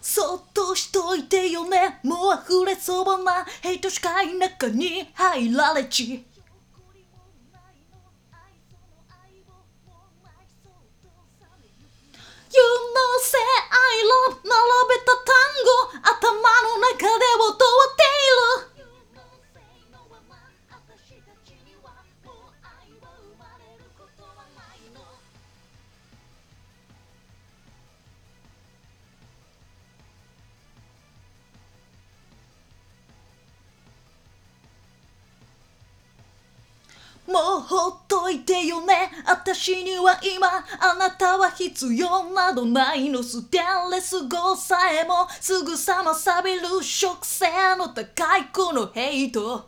そっとしといてよね、もう溢れそうなヘイト視界中に入られち。You know say I love 並べた単語頭の中で踊っている。もうほっといてよね、私には今あなたは必要などないの。ステンレス号さえもすぐさま錆びる食性の高いこのヘイト。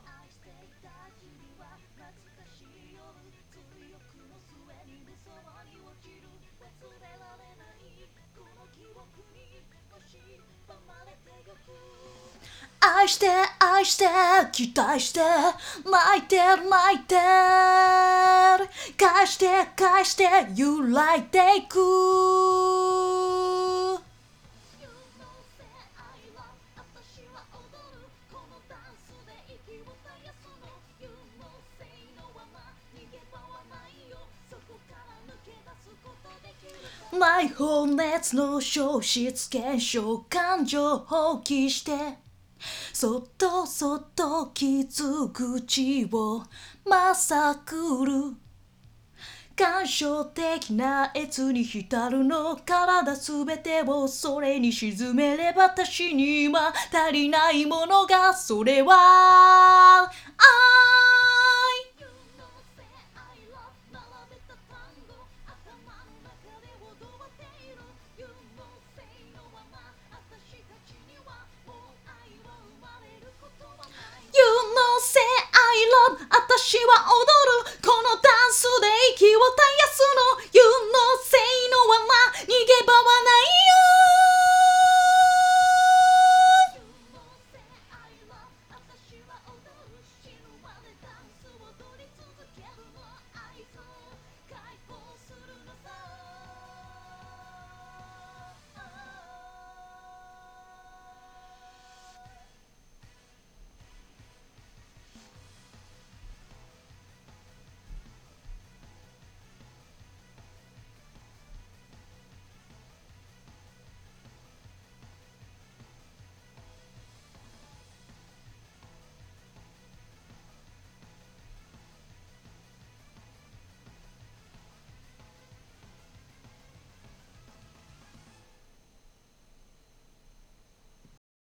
愛して愛して期待して泣いてる泣いてる、返して返して揺らいでいく。ない放熱の消失現象感情放棄してそっとそっと傷口をまさくる。感傷的な悦に浸るの、体すべてをそれに沈めれば私に今足りないものが、それは愛。